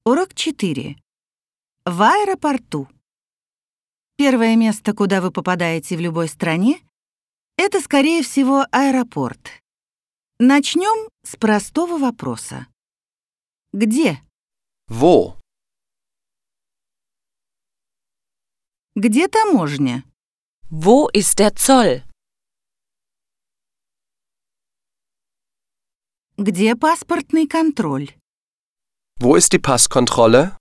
Урок 4. В аэропорту. Первое место, куда вы попадаете в любой стране, это, скорее всего, аэропорт. Начнем с простого вопроса. Где? Wo? Где таможня? Wo ist der Zoll? Где паспортный контроль? Wo ist die Passkontrolle?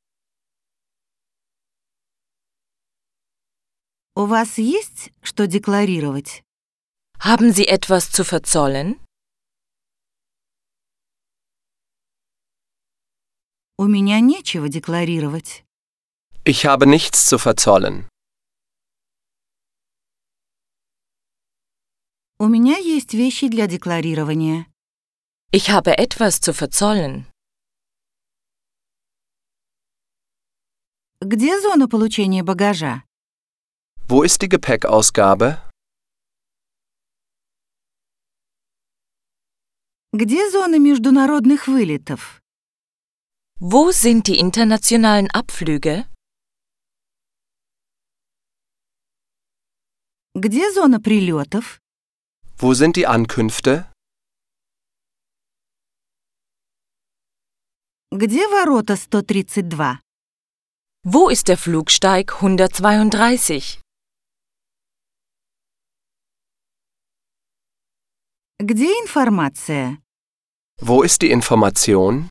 У вас есть что декларировать? Haben Sie etwas zu verzollen? У меня нечего декларировать. Ich habe nichts zu verzollen. У меня есть вещи для декларирования. Ich habe etwas zu verzollen. Где зона получения багажа? Wo ist die Gepäckausgabe? Где зона международных вылетов? Wo sind die internationalen Abflüge? Где зона прилетов? Wo sind die Ankünfte? Где ворота 132? Wo ist der Flugsteig 132? Где информация? Wo ist die Information?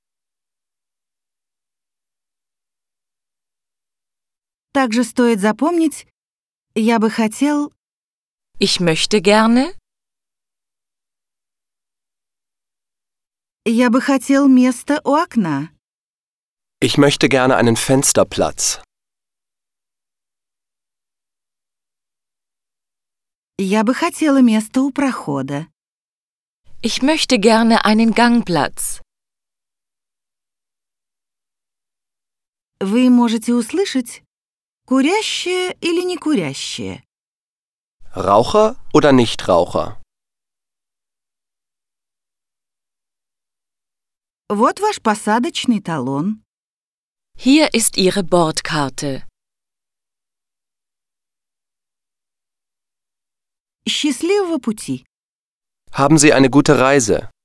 Также стоит запомнить, я бы хотел, Ich möchte gerne. я бы хотел место у окна. Ich möchte gerne einen Fensterplatz. Я бы хотела место у прохода. Ich möchte gerne einen Gangplatz. Вы можете услышать курящее или не курящее. Raucher oder Nichtraucher? Вот ваш посадочный талон. Hier ist Ihre Bordkarte. Счастливого пути! Haben Sie eine gute Reise.